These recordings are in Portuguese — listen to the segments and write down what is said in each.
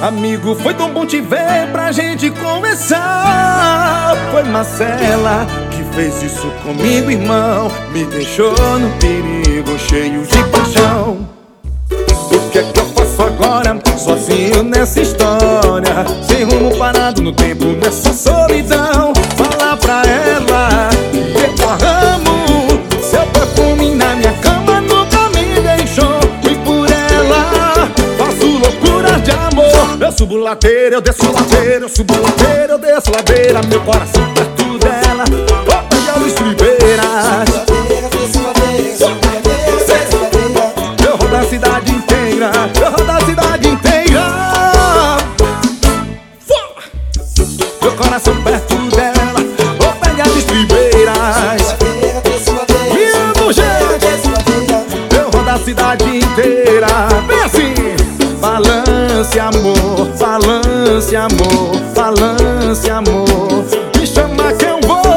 Amigo, foi tão bom te ver pra gente conversar. Foi Marcela que fez isso comigo, irmão. Me deixou no perigo, cheio de paixão. O que é que eu faço agora, sozinho nessa história? Sem rumo, parado no tempo, nessa solidão. Falar pra ela que eu amo, seu perfume na minha cama nunca me deixou. E por ela faço loucuras de amor. Eu subo ladeira, eu desço ladeira, eu subo ladeira, eu desço ladeira. Meu coração perto dela, pegando estribeiras. Eu rodo a cidade inteira, eu rodo a cidade inteira. Meu coração perto dela, vou pegar as estribeiras. Lindo jeito, eu rodo a cidade inteira. Vem assim, balance amor, balance amor, balance amor. Me chama que eu vou.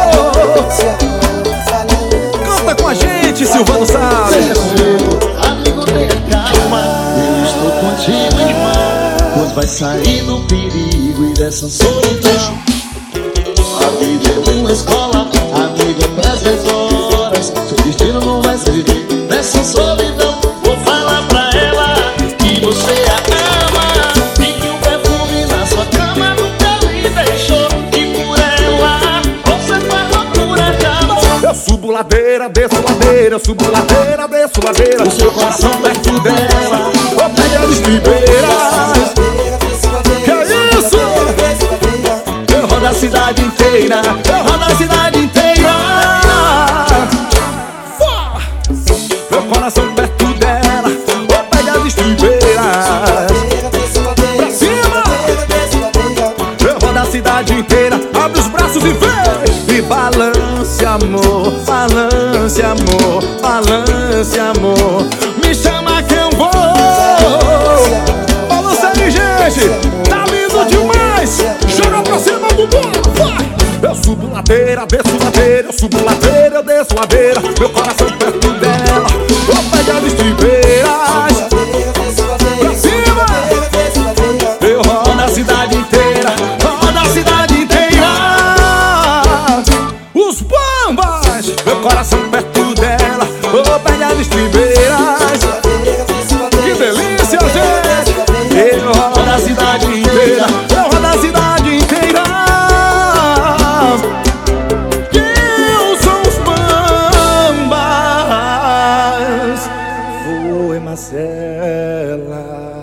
Canta com a gente, Silvano Salles. Amigo, tenha calma, eu estou contigo, irmão. Quando vai sair do perigo e dessa solidão. A vida é uma escola, amigo, é pras 10 horas. Seu destino não vai ser viver nessa solidão. Vou falar pra ela que você a ama e que o perfume na sua cama nunca me deixou. E por ela você faz loucura de amor. Eu subo ladeira, desço ladeira, eu subo ladeira, desço ladeira. O seu coração perto dela, vou pegar as estribeiras. Que é isso? Eu rodo a cidade inteira, eu rodo a cidade inteira. Meu coração perto dela, vou pegar as estribeiras. Pra cima! Eu rodo a cidade inteira, abre os braços e vem. E balance amor, balance amor, balance amor. Me chama que eu vou. Balança aí, gente, tá lindo demais. Joga pra cima, bumbum, vai. Eu subo ladeira, desço ladeira, eu subo ladeira, eu desço ladeira. Meu coração perto dela, vou pegar as estribeiras. Pra cima! Eu rodo a cidade inteira, rodo a cidade inteira. Os bambas, meu coração perto dela, vou pegar as estribeiras. Que delícia, gente! Eu rodo a cidade inteira, eu rodo a cidade inteira. Eu sou os bambas. Foi Marcela.